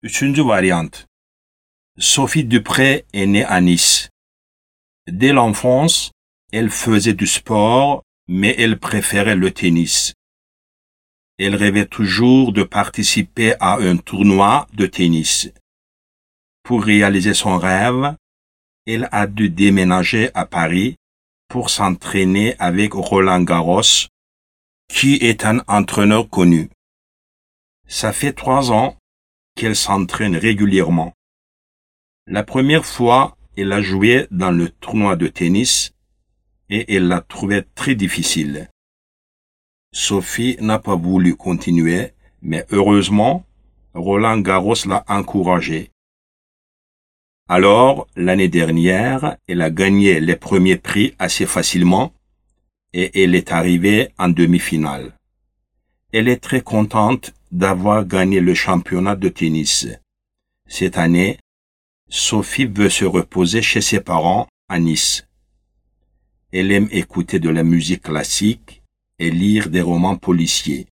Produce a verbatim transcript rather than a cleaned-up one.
Üçüncü variante. Sophie Dupré est née à Nice. Dès l'enfance, elle faisait du sport, mais elle préférait le tennis. Elle rêvait toujours de participer à un tournoi de tennis. Pour réaliser son rêve, elle a dû déménager à Paris pour s'entraîner avec Roland Garros, qui est un entraîneur connu. Ça fait trois ans qu'elle s'entraîne régulièrement. La première fois, elle a joué dans le tournoi de tennis et elle l'a trouvé très difficile. Sophie n'a pas voulu continuer, mais heureusement, Roland Garros l'a encouragée. Alors, l'année dernière, elle a gagné les premiers prix assez facilement et elle est arrivée en demi-finale. Elle est très contente d'avoir gagné le championnat de tennis. Cette année, Sophie veut se reposer chez ses parents à Nice. Elle aime écouter de la musique classique et lire des romans policiers.